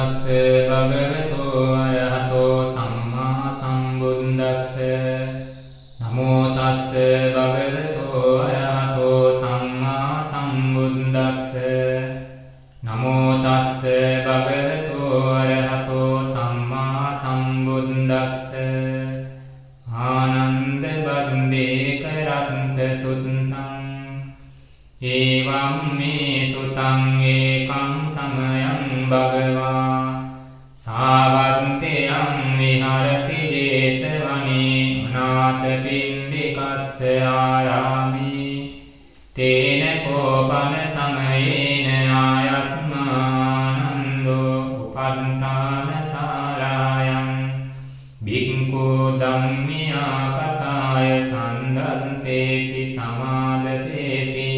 තස්ස භගවතෝ අරහතෝ සම්මා සම්බුද්දස්ස නමෝ තස්ස භගවතෝ අරහතෝ සම්මා සම්බුද්දස්ස නමෝ තස්ස භගවතෝ අරහතෝ සම්මා සම්බුද්දස්ස ආනන්ද බන්දේ කරත්ත සුත්තං ඒවම් මේ සුතං ඒකං සමයං භගවා සාවන්තයං විහරති ජේතවනේ අනාථපිණ්ඩිකස්ස ආරාමේ තේන කෝපන සමයේන ආයස්මානන්දෝ උපට්ඨාන සාරායං භික්ඛු ධම්මියා කතාය සන්දන්සේති සමාදපේති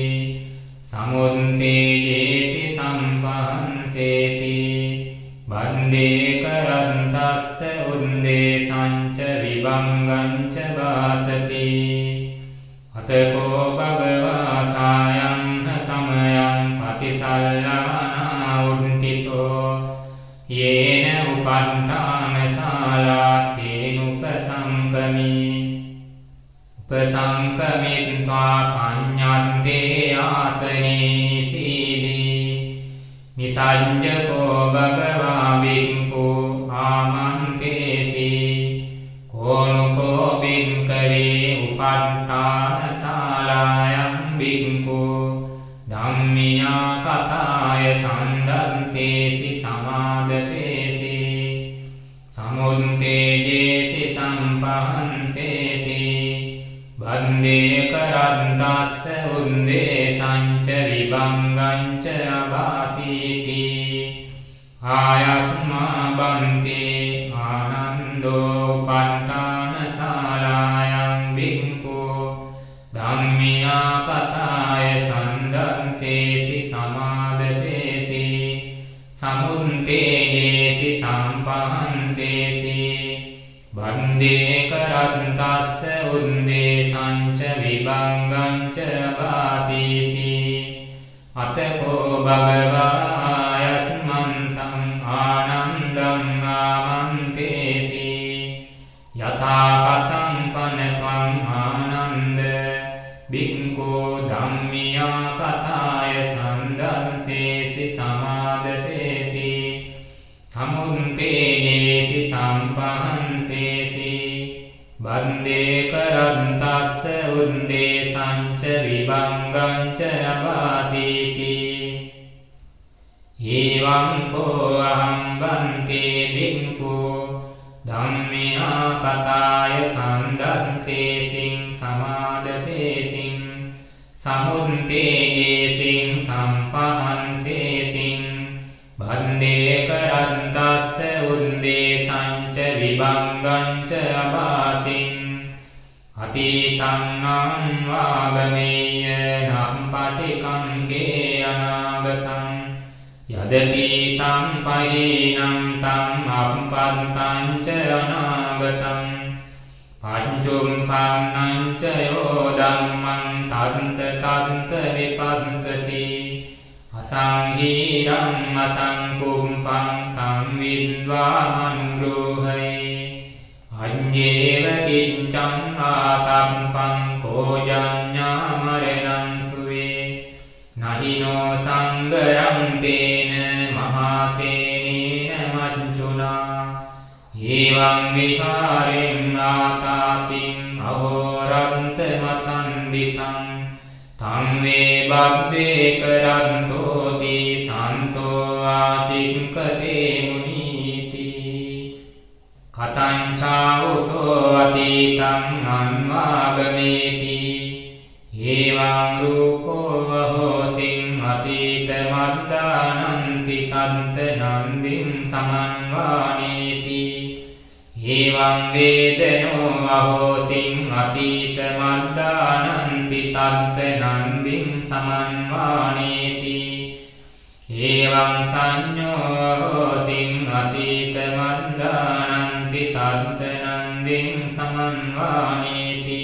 සමුත්තේජේති සම්පහන්සේති වන්දේ කරන්තස්ස උන්දේ සංච විභංගංච වාසති අතකෝ භගවා සායං සමයං පතිසල්ලානා උන්තිතෝ යේන උපට්ඨාන උපසංකමිත්වා පඤ්ඤන්තේ ආසනේ නිසීදී නිසංජකෝ භගවා බික්ඛු ආමන්තේසි කෝනුකෝ බික්ඛවේ උපට්ඨාන ශාලායං බික්ඛු ධම්මියා කතාය සන්දන්සේසි සමාදපේසි සමුත්තේජේසි සම්පහන්සේසි වන්දේ කරන්තස්ස උන්දේ සංච විභංගංච අවාසීති ආයස්මා බන්තේ ආනන්දෝ උපට්ඨාන ශාලායං බික්ඛු ධම්මියා කතාය සන්දන්සේසි සමාදපේසි සමුත්තේජේසි සම්පහන්සේසි වන්දේ කරන්තස්ස උන්දේ සංච විභංගංච වාසීති අතකෝ භගවා යස්මන්තං ආනන්දං ආමන්තේසි යථා කතං පනත්වං ආනන්ද බික්ඛු ධම්මියා කතාය සන්දන්සේසි සමාදපේසි සමුත්තේජේසි සම්පහන්සේසි වන්දේ කරන්තස්ස උන්දේ සංච විභංගංච අවාසීති ඒවං කෝ අහං බන්තේ බික්ඛු ධම්මියා කතාය සන්දන්සේසින් සමාදපේසින් සමුත්තේජේසින් සම්පහන්සේසින් වන්දේ කරන්තස්ස උන්දේ සංච විභංගංච අවාසින් අතීතං නං වාගමේය නම් පටිකං කේ අනාගතං යදතීතං පහීනං තං අප්පත්තං ච අනාගතං පංචුම් පන්නං ච යෝ ධම්මං තන්ත තන්ත විපස්සති අසංහීරං අසංකුම්පං තං විද්වා මනුරෝහයි අඤ්ඤේව කිංචං ආතම්පං කෝජඤ්ඤා මරණං සුවේ නහිනෝ සංගරං තේන මහාසේනේන මච්චුනා ඒවං විහාරෙන් ආතාපින් අහෝරන්ත මතන්දිතං තං වේ බද්දේ කරන්තෝති සන්තෝ ආචික්කතේ මුනීති කතං චාවුසෝ අතීතං අන්වාගමේති ඒවං රූපෝ වහෝසින් අතීත මද්දානන්ති තන්ත නන්දින් සමන්වානේති ඒවං වේදනෝ වහෝසින් අතීත මද්දානන්ති තන්ත නන්දින් සමන්වානේති ඒවං සංඤෝ වහෝසින් අතීත මද්දානන්ති තන්ත නන්දින් සමන්වානේති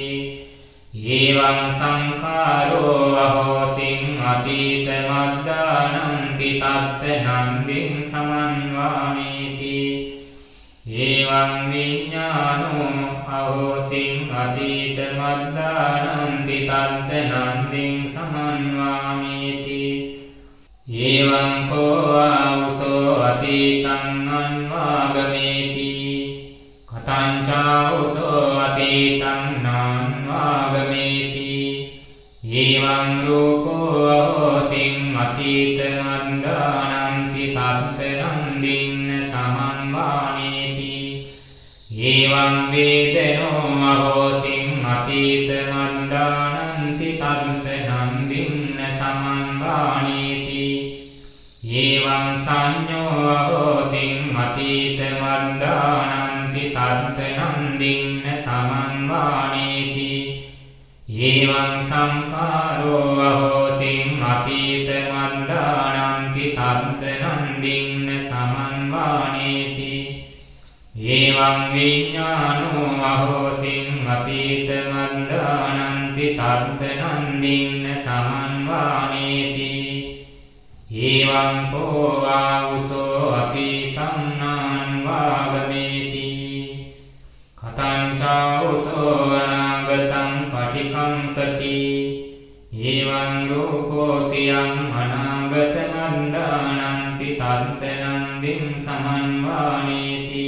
ඒවං සංඛාරෝ වහෝසින් අතීත මද්දානන්ති තත්ත නන්දින් සමන්වානේති එවං විඤ්ඤානෝ අහෝසින් අතීත මද්දානන්ති තත්ත නන්දින් සමන්වාමේති එවං කෝ ආවුසෝ අතීතං අන්වාගමේති කතං චාවුසෝ අතීතං නාන්වාගමේති එවං රූපෝ අහෝසින් අතීත මද්දානන්ති තත්ත නන්දින් සමන්වානේති එවං වේදනෝ අහෝසින් අතීත මද්දානන්ති තත්ත නන්දින් සමන්වානේති එවං සංඤෝ අහෝසින් අතීත මද්දානන්ති තත්ත නන්දින් සමන්වානේති එවං සංඛාරෝ අහෝසින් අතීත මද්දානන්ති තත්ත නන්දින් සමන්වානේති එවං විඤ්ඤානෝ අහෝසින් අතීත මද්දානන්ති තත්ත නන්දින් සමන්වානේති එවං කෝ ආවුසෝ අතීතං නාන්වාගමේති කතං චාවුසෝ අනාගතං පටිකංකති එවං රූපෝ සියං අනාගත මද්දානන්ති තත්ත නන්දින් සමන්වානේති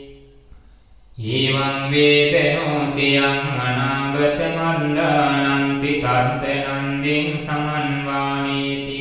එවං වේදනෝ සියං අනාගත මද්දානන්ති තත්ත නන්දින් සමන්වානේති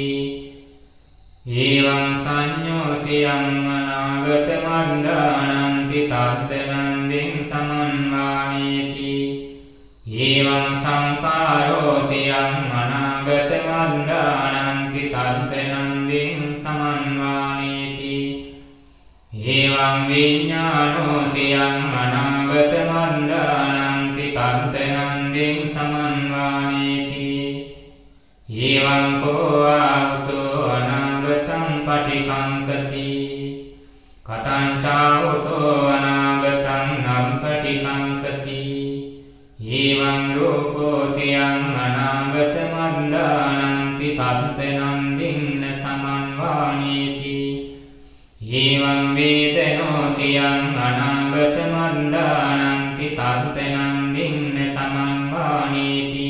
එවං සංඤෝ සියං අනාගත මද්දානන්ති තත්ත නන්දින් සමන්වානේති එවං සංඛාරෝ සියං අනාගත මද්දානන්ති තත්ත නන්දින් සමන්වානේති එවං විඤ්ඤානෝ සියං අනාගත මද්දානන්ති තත්ත නන්දින් සමන්වානේති එවං කෝ ආවුසෝ අනාගතං පටිකංකති කතං චාවුසෝ අනාගතං නප්පටිකංකති එවං රූපෝ සියං අනාගත මද්දානන්ති තත්ත නන්දින් සමන්වානේති එවං වේදනෝ සියං අනාගත මද්දානන්ති තත්ත නන්දින් සමන්වානේති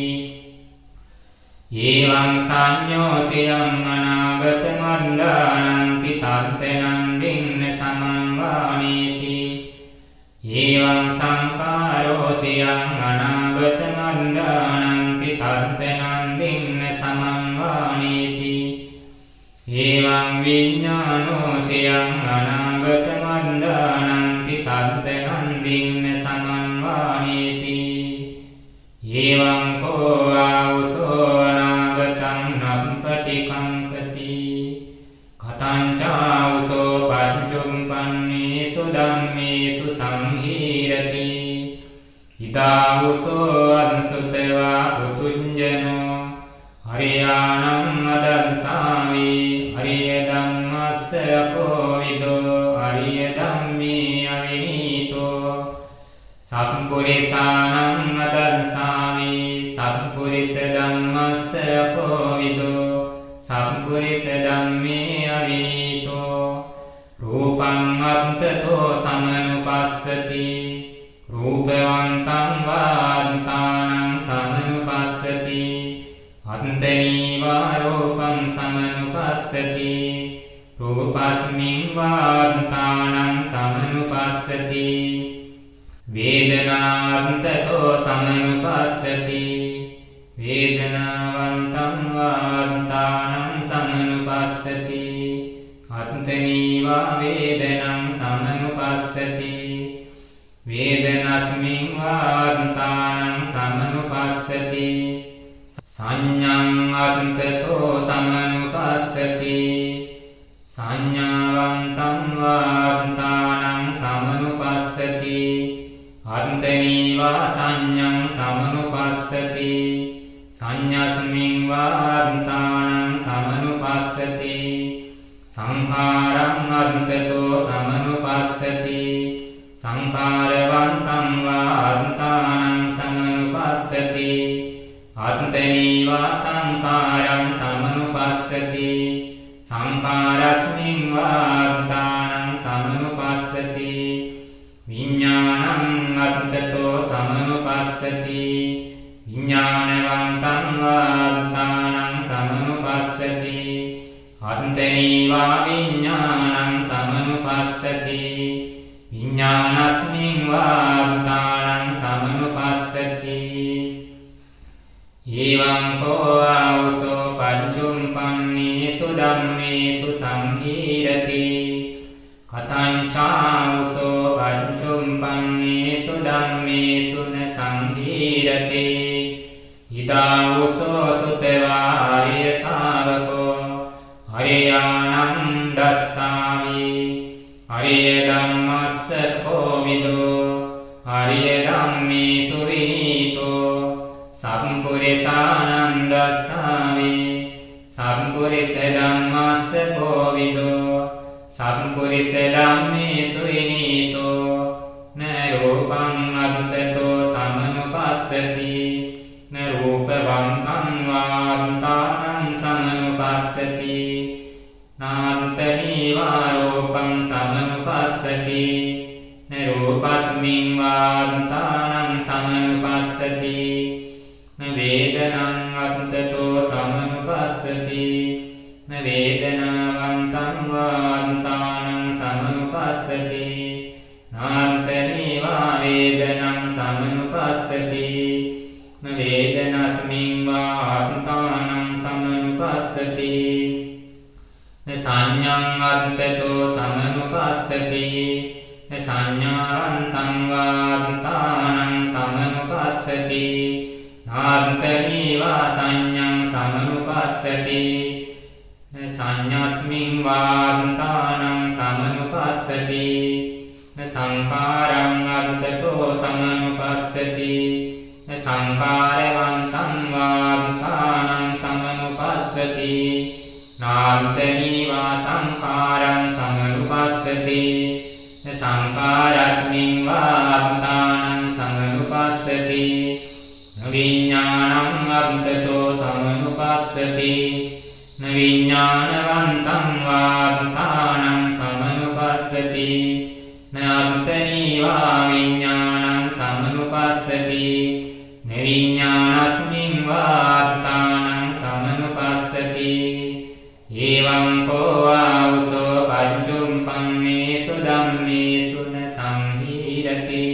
එවං සංඤෝ සියං අනාගත මද්දානන්ති තත්ත නන්දින් සමන්වානේති එවං සංඛාරෝ සියං අනාගත මද්දානන්ති තත්ත නන්දින් සමන්වානේති එවං විඤ්ඤානෝ සියං අනාගත මද්දානන්ති තත්ත නන්දින් සමන්වානේති එවං කෝ ආවුසෝ අනාගතං නප්පටිකංකති කතං චාවුසෝ පච්චුම්පන්නේසු ධම්මේසු සංහීරති ඉදාවුසෝ අන්සුතවා පුතුඤ්ජනෝ හරියාණං අදංසාමි හරිය ධම්මස්ස අකෝවිදෝ හරිය ධම්මේ අවිනීතෝ සම්පුරිසානං අදංසාමි සම්පුරිස ධම්මස්ස අකෝවිදෝ සම්පුරිස ධම්මේ අවිනීතෝ රූපං අත්තතෝ සමනුපස්සති රූපවන්තං වාන්තානං සමනුපස්සති අත්තනීවා රූපං සමනුපස්සති රූපස්මින් වාන්තානං සමනුපස්සති වේදනාන්තතෝ සමනුපස්සති වේදනාවන්තං වාන්තානං සමනුපස්සති අත්තනීවා වේදනං සමනුපස්සති වේදනස්මින් වාන්තානං සමනුපස්සති සංඤං අත්තතෝ සමනුපස්සති සංඤාවන්තං වාන්තානං සමනුපස්සති අත්තනීවා සංඤං සමනුපස්සති සංඤස්මින් වාන්තානං සමනුපස්සති සංඛාරං අත්තතෝ සමනුපස්සති සංඛාරවන්තං වාන්තානං සමනුපස්සති අත්තනීවා සංඛාරං සමනුපස්සති සංඛාර විඤ්ඤාණං සමනුපස්සති විඤ්ඤාණස්මින් වා අත්තානං සමනුපස්සති ඊවං කෝ ආවසෝ පංචුම්පන්නේසු ධම්මේසු සංඝීරති කතං චාවසෝ පංචුම්පන්නේසු ධම්මේසු න සංඝීරති ඉදාවසෝ සුතවා ආර්ය ශාවකෝ අරියාණං දස්සාමි අරිය ධම්මස්ස කෝවිදෝ අරිය ධම්මේසු විනීතෝ සම්පුරිසානං දස්සාමි සම්පුරිස ධම්මස්ස කෝවිදෝ සම්පුරිස ධම්මේසු විනීතෝ න රූපං අත්තතෝ සමනුපස්සති න රූපවන්තං වාන්තානං සමනුපස්සති නාන්තනී වා රූපං සමනුපස්සති න රූපස්මින් වාන්තානං සමනුපස්සති න වේදනං අත්තතෝ සමනුපස්සති න වේදනාවන්තං වාන්තානං සමනුපස්සති නාන්තනී වා වේදනං සමනුපස්සති න වේදනස්මින් වාන්තානං සමනුපස්සති න සංඥං අත්තතෝ සමනුපස්සති න සංඥාවන්තං වාන්තානං සමනුපස්සති නාන්තනී වා සංඥං සමනුපස්සති න සංඥස්මින් වාන්තානං සමනුපස්සති න සංඛාරං අත්තතෝ සමනුපස්සති න සංඛාරවන්තං වාන්තානං සමනුපස්සති නාන්තනී වා සංඛාරං සමනුපස්සති න සංඛාරස්මින් වාන්තානං සමනුපස්සති න විඤ්ඤාණං අත්තතෝ සමනුපස්සති න විඤ්ඤාණවන්තං වාන්තානං සමනුපස්සති න අත්තනී වා විඤ්ඤාණං සමනුපස්සති න විඤ්ඤාණස්මින් වාත්තානං සමනුපස්සති එවං කෝ ආවසෝ පංචුම්පන්නේසු ධම්මේසු න සංඝීරති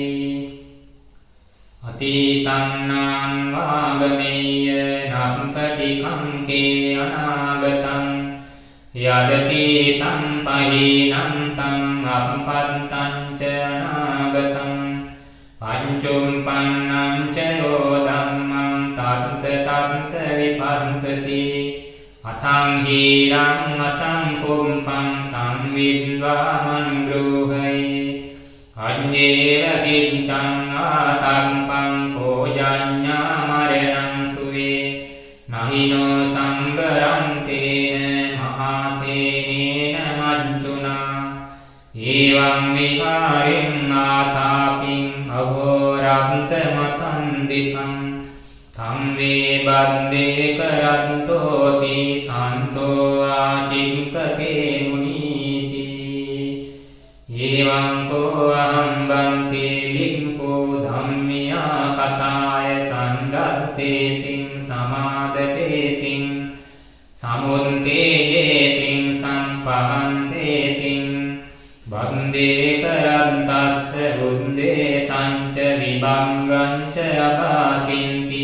අතීතං නාං වාගමෙය්‍ය නප්පටිකං කේ අනාගතං යදතීතං පහීනං තං අප්පත්තං ච අනාගතං පංචුම්පන්නං ච යෝ ධම්මං තත්ත තත්ත විපස්සති අසංහීරං අසංකුම්පං තං විද්වා මනුබ්‍රෝහයි අඤ්ඤේව කිංචං ආතම්පං කෝජඤ්ඤා මරණං සුවේ නහිනෝ සංගරන්තේන මහාසේනේන මච්චුනා එවං විහාරින් ආතාපින් අඝෝරන්ත මතං දිතං තම් වේ බද්දේ කරත්තෝති සන්තෝ ආචින්කතේ මුනීති එවං කෝ අහං බන්ති ලික්ඛෝ ධම්මියා කතාය සන්දස්සේසින් සමාදපේසින් සමුත්තේජේසින් සම්පහන්සේසින් වන්දේ කරත්තස්ස බුද්දේ සංච විභංගං ච අකාසින්ති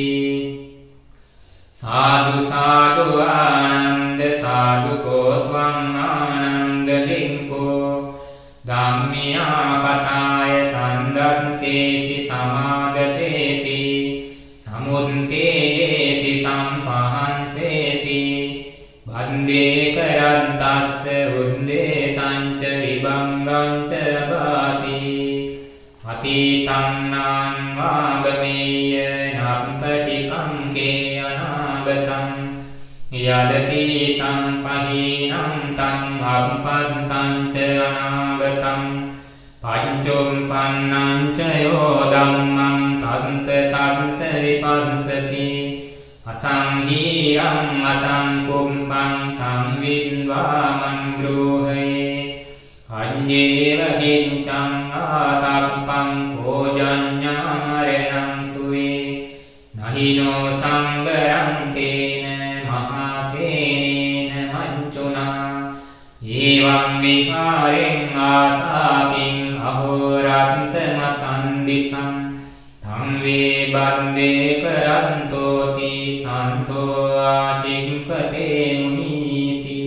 සාදු සාදු ආනන්ද සාදු කෝත්වං ආනන්ද ලිංකෝ ධම්මියා කතාය සන්දස්සේසි සමාදපේසි සමුත්තේජේසි සම්පහන්සේසි වන්දේ කරත්තස්ස බුද්දේ සංච විභංගං ච අකාසී අතීතං නාං වාගමෙය්‍ය නප්පටිකං කේ අනාගතං යදතීතං පහීනං තං අප්පත්තං ච අනාගතං පංචුම්පන්නං ච යෝ ධම්මං තත්ත තත්ත විපස්සති අසංහීරං අසංකුම්පං තං විද්වා මනුබ්‍රෝහේ අඤ්ඤේව කිංචං ආතප්පං කෝජඤ්ඤා මරණං සුවේ නහිනෝ සංගරන්තේන මහාසේනේන මච්චුනා evaṃ vikāreṃ ātāpiṃ ahorattamatanditam tam vebande karantoti santo ācimpate munīti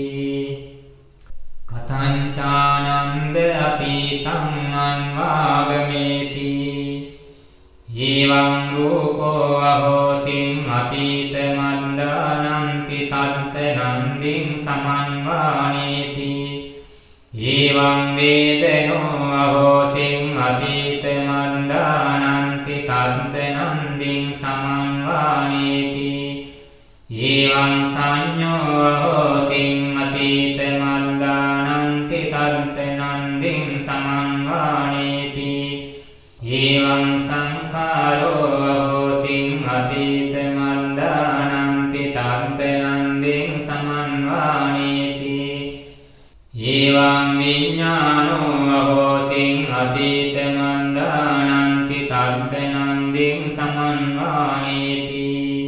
katañcānanda atītaṃ anvāgameti evaṃ rūpo ahosiṃ atītamandananti tatta nandiṃ samanvāneti evaṃ vedano ahosiṃ atītamandananti tatta nandiṃ samanvāneti evaṃ sañño ahosiṃ atītamandananti tatta nandiṃ samanvāneti evaṃ saṅkhāro ahosiṃ atītamandananti tatta nandiṃ samanvāneti evaṃ viññāno ahosiṃ atītamandananti tatta nandiṃ samanvāneti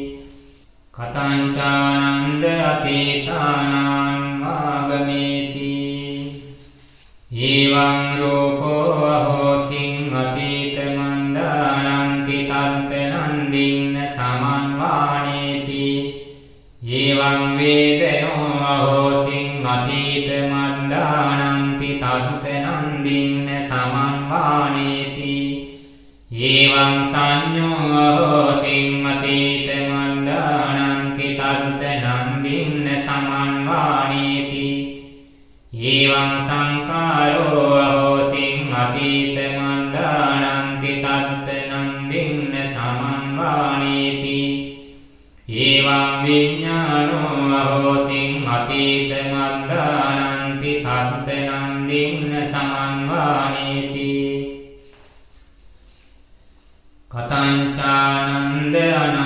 katañcānanda atītānaṃ vāgameti evaṃ rūpo ahosiṃ atītamandananti tatta nandiṃ samanvāneti evaṃ vedano ahosiṃ atītamandananti tatta nandiṃ samanvāneti evaṃ sañño ahosiṃ atītamandananti tatta nandiṃ samanvāneti evaṃ saṅkhāro ahosiṃ atītamandananti tatta nandiṃ samanvāneti evaṃ viññāno ahosiṃ atītamandananti tatta nandiṃ samanvāneti katañcānanda